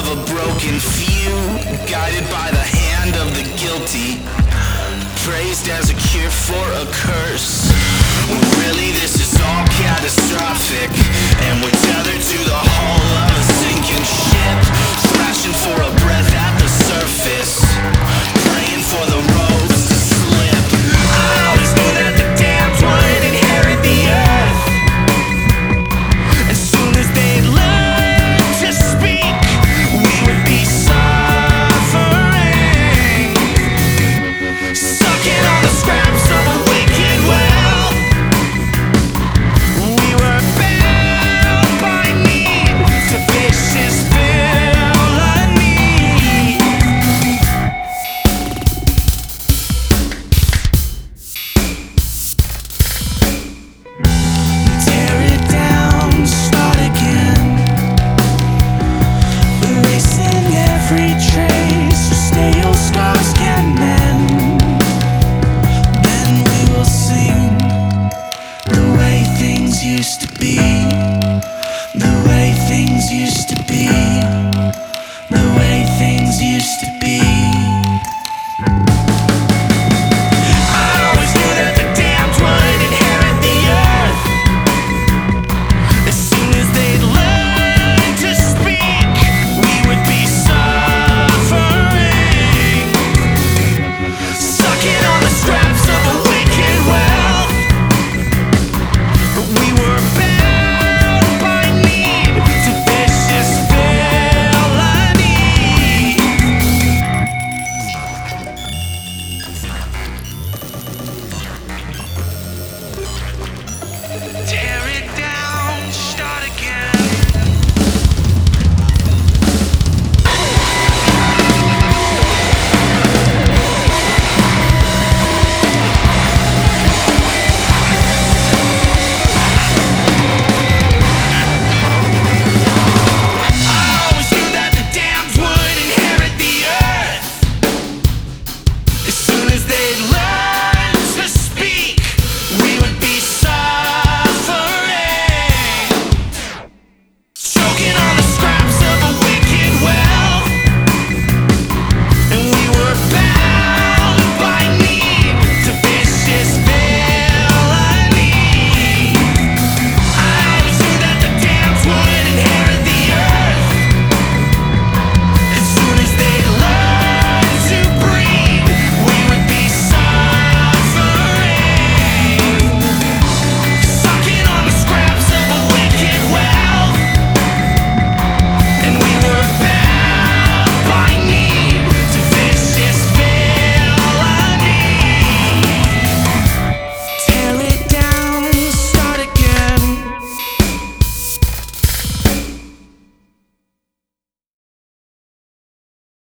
of a broken few, guided by the hand of the guilty, praised as a cure for a curse. Really, this is all catastrophic, and we're tethered to the hull of a sinking ship, thrashing for a breath at the surface, praying for the roads to slip. I always knew that the damned would inherit the earth. As soon as they learn to speak, we would be suffering, sucking on the scraps of a wicked well. We were bound by need to vicious villainy. Tear it down, start again, erasing every trace